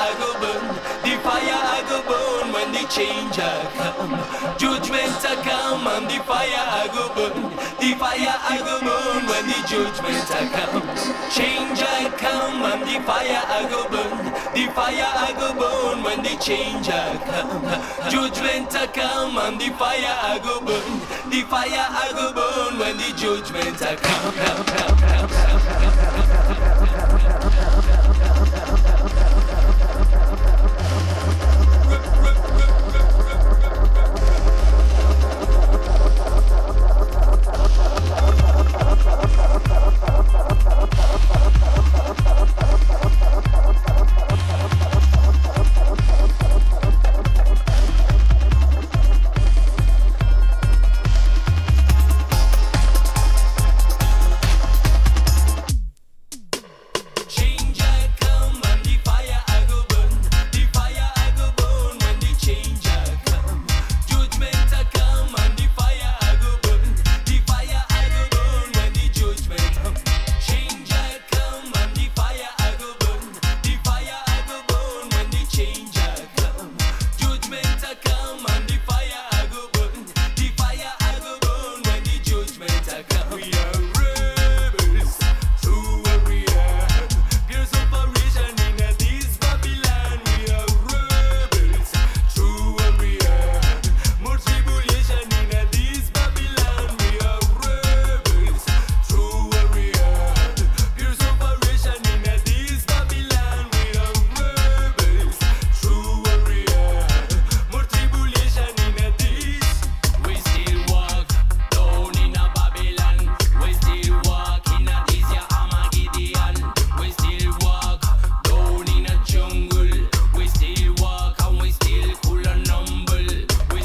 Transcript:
I go burn, the fire I go burn when the change I come. Judgment I come and the fire I go burn, the fire I go burn when the judgment I come. Change I come and the fire I go burn, the fire I go burn when the change I come. Judgment I come and the fire I go burn, the fire I go burn when the judgment I come.